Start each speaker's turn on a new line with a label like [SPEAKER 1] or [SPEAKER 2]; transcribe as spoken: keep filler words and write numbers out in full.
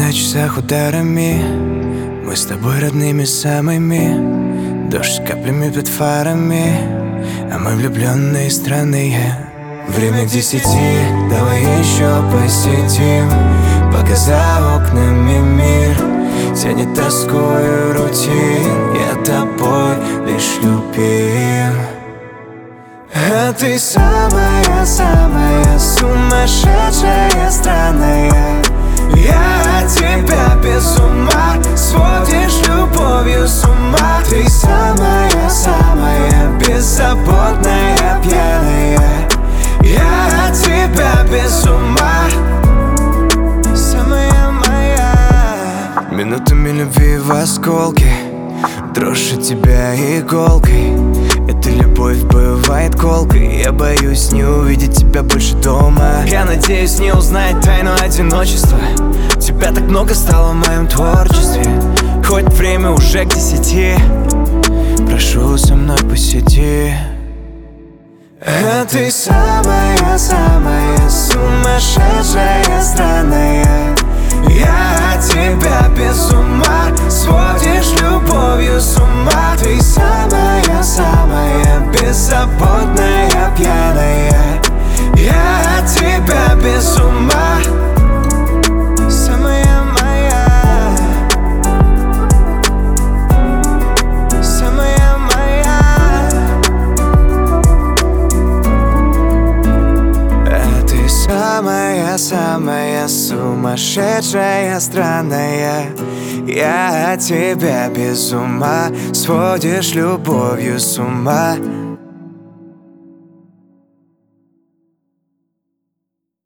[SPEAKER 1] на часах ударами, мы с тобой родными самыми. Дождь с каплями под фарами, а мы влюбленные странные. Время к десяти, давай еще посетим, пока за окнами мир тянет тоскою рутин. Я тобой лишь любим. А ты самая-самая сумасшедшая, странная. Я от тебя без ума, сводишь любовью с ума. Ты самая-самая беззаботная, пьяная. Я от тебя без ума, самая моя. Минутами любви в осколке, дрожь от тебя иголкой. Эта любовь бывает колкой. Я боюсь не увидеть тебя больше дома. Я надеюсь не узнать тайну одиночества. Тебя так много стало в моем творчестве. Хоть время уже к десяти, прошу, со мной посиди. А ты самая-самая сумасшедшая, странная. Я от тебя без ума, сводишь любовью с ума. Ты самая-самая беззаботная, пьяная. Я от тебя без ума, самая моя, самая моя. А ты самая-самая сумасшедшая, странная. Я от тебя без ума, сводишь любовью с ума.